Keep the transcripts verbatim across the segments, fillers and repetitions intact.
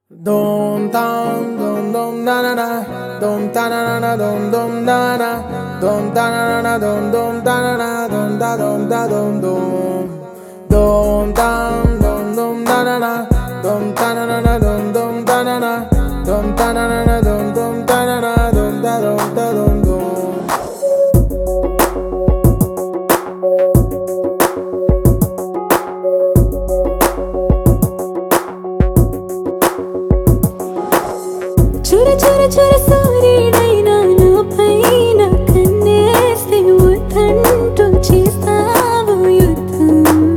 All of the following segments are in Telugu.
Dom tam dom dom da na na dom ta na na na dom dom da na dom ta na na na dom dom da na na dom da dom da dom dom dom tam dom dom da na na dom ta na na na dom dom da na na dom ta na na na dom dom da na na dom da dom da dom dom. Chura chura chura సూర్యుడైనా నాపైన కన్నేస్తే వద్దంటూ చేస్తావు యుద్ధం.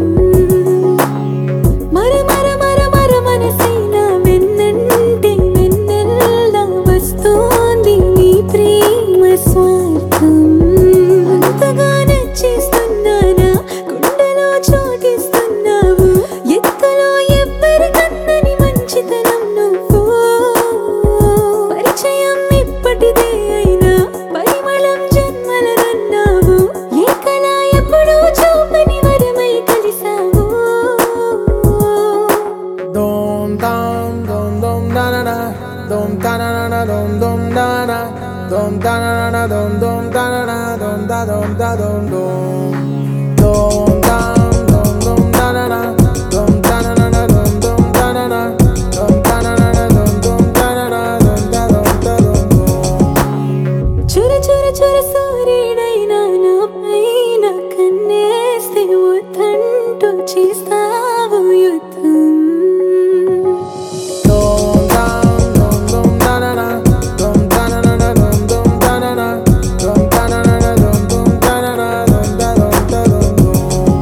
మర మర మర మర మనసైన వెన్నంటే వెన్నెల్లా వస్తోంది నీ ప్రేమ స్వార్థం. అంతగా నచ్చేస్తున్నానా గుండెలో చోటిస్తున్నావు ఎత్తులో ఎవ్వరికందని మంచితనం నువ్వు. పరిచయం ఇప్పటిదే అయినా పరిమళం జన్మలదన్నావు ఏ కళ ఎప్పుడూ చూపని వరమై కలిసావు. Dom dam dom dom da na na dom ta na na na dom dom da na dom ta na na na dom dom da na na dom da dom da dom dom dom dam dom dom da na na dom ta na na na dom dom da na na dom ta na na na dom dom da na na dom da dom da dom dom. చుర చుర చుర సూర్యుడైనా నాపైన కన్నేస్తే వద్దంటూ చేస్తావు యుద్ధం. Dom dam dom dom da na na dom ta na na na dom dom da na na dom ta na na na dom dom da na na dom da dom da dom dom.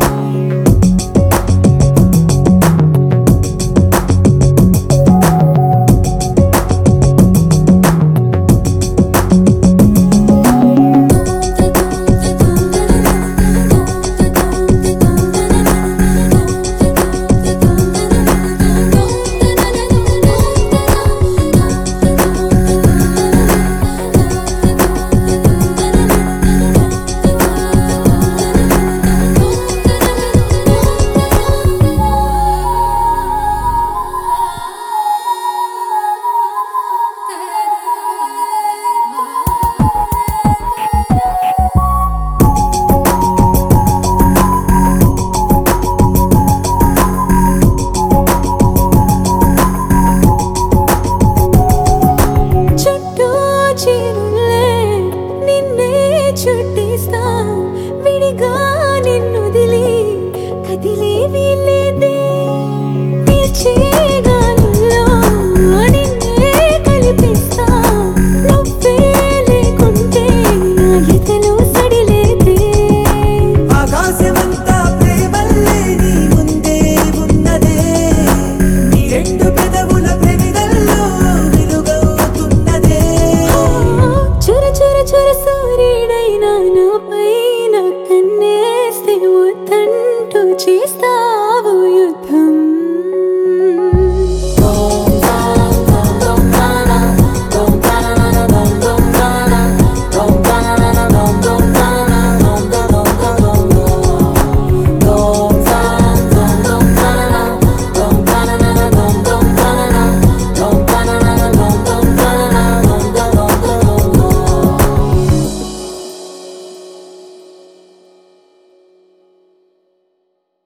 చుట్టూ చీరులే నిన్నే చుట్టేస్తా విడిగా నిన్నుదిలి కదిలే వీలేదే. తీర్చే గాలుల్లో నిన్నే కలిపిస్తా నువ్వే లేకుంటే నా ఎదలో సడిలేదే. ఆకాశమంతా ప్రేమల్లే నీ ముందే ఉన్నదే నీ రెండు